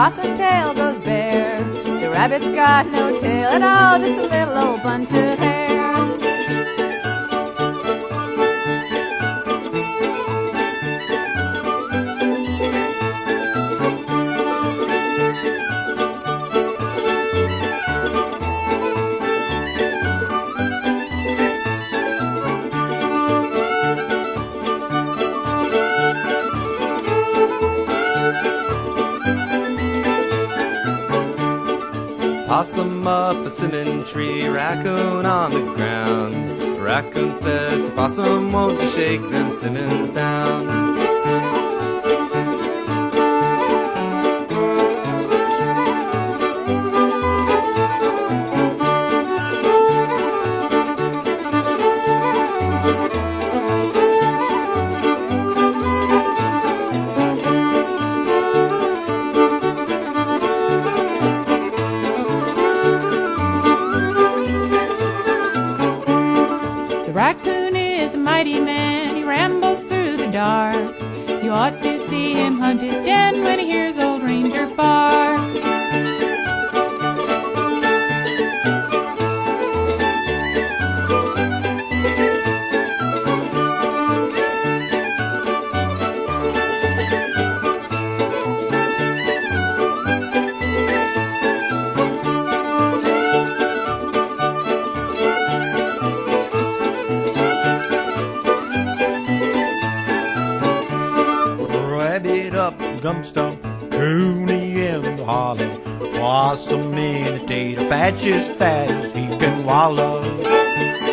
possum tail goes bare. The rabbit's got no tail at all, just a little old bunch of hair. Possum up a cinnamon tree, raccoon on the ground. Raccoon says the possum, won't you shake them cinnamons down? The raccoon is a mighty man, he rambles through the dark. You ought to see him hunt his den when he hears old Ranger bark. Rabbit up, gum stump, cooney in the hollow, possum in the tater patch as fat as he can wallow.